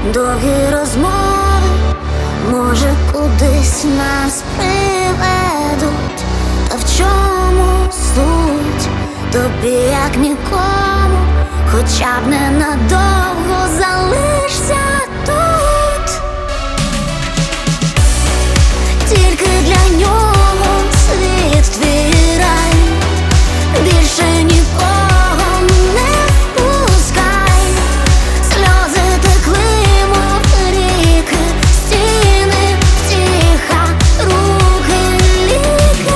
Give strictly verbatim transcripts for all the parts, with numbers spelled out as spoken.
довгі розмови, може, кудись нас приведуть. Та в чому суть? Тобі як нікому, хоча б ненадовго залишся тут. Тільки для нього світ твій рай, більше нікого не впускай. Сльози текли, мов ріки, стіни, втіха, руки, ліки.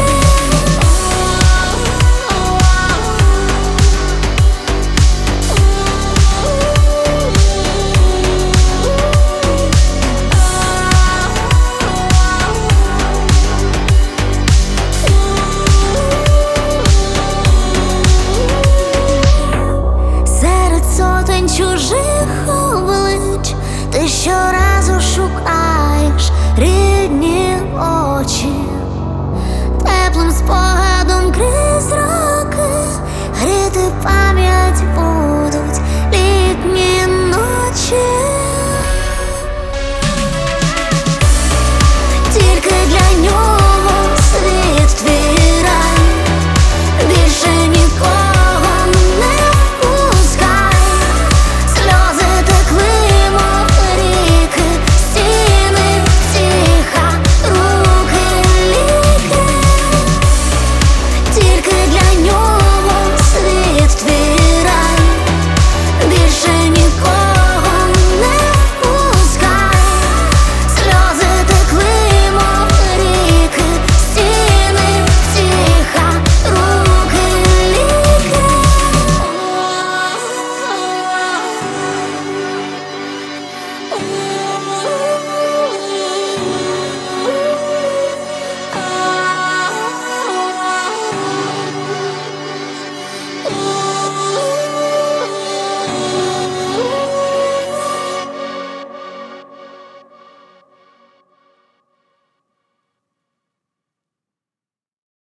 Чужих облич ти щоразу шукаєш рідні очі, теплим спогадом